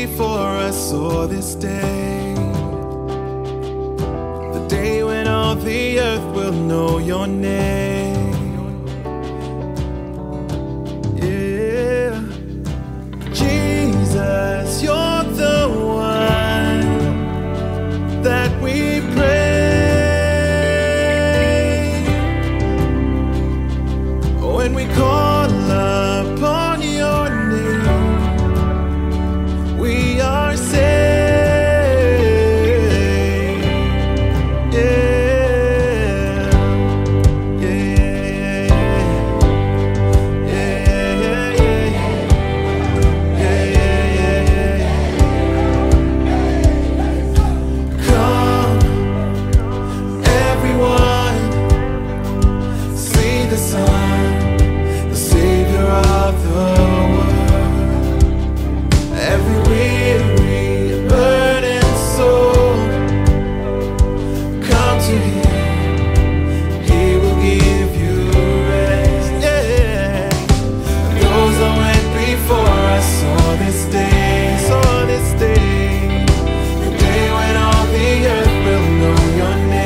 before I saw this day, the day when all the earth will know your name. Yeah, Jesus, you're the one that we pray when we call upon your name. We are saved. The Son, the Savior of the world. Every weary, burdened soul, come to Him, He will give you rest. Yeah. Those that went before us saw this day, the day when all the earth will know your name.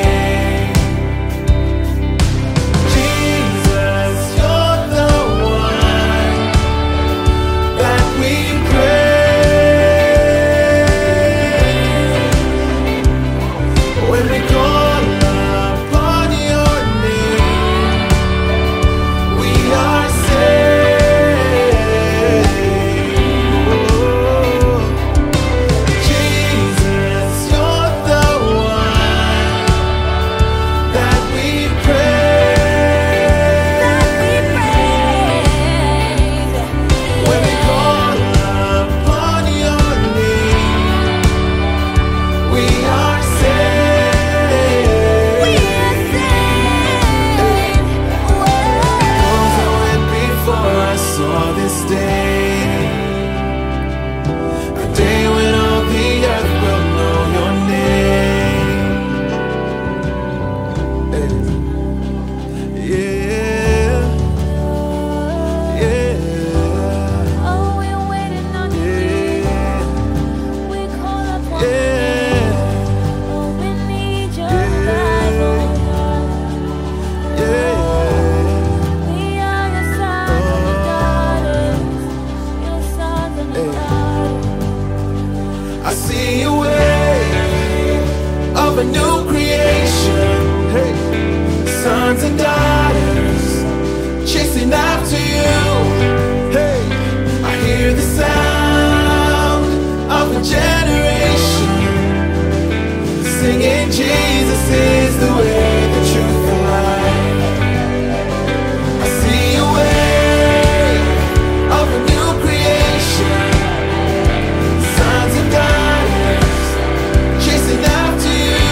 I see a way of a new creation. Hey, sons and daughters chasing after you. Hey, I hear the sound of a generation singing, Jesus is the way, the truth, the life. I see a way of a new creation. Sons and daughters chasing after you.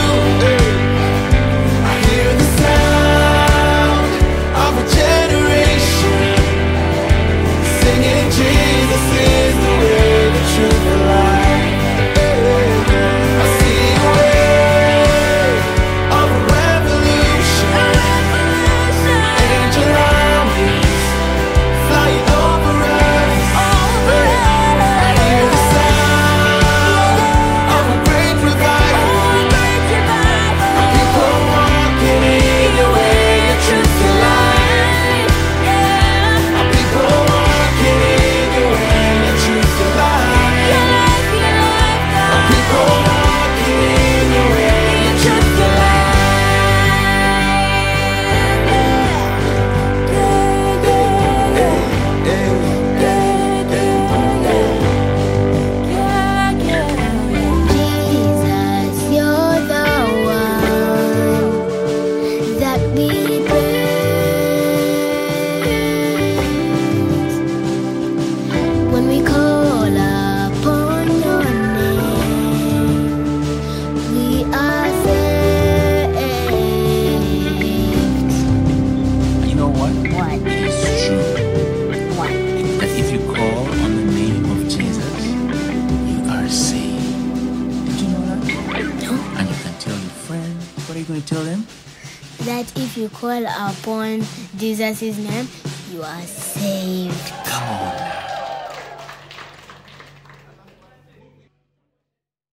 I hear the sound of a generation singing, Jesus is the way, the truth, the life. I see a way of a revolution. Angel armies flying over us. I hear the sound of a great revival. My people walking in your way, your truth, your life. My people walking in your way, your truth, your life. My people walking in your way, your truth, your life. Jesus, you're the one that we praise when we call upon your name. We are saved. You know what? What? It is true What? that if you call on the name of Jesus, you are saved. Did you know that? No. And you can tell your friend. What are you going to tell them? That if you call upon Jesus' name, you are saved. Come on.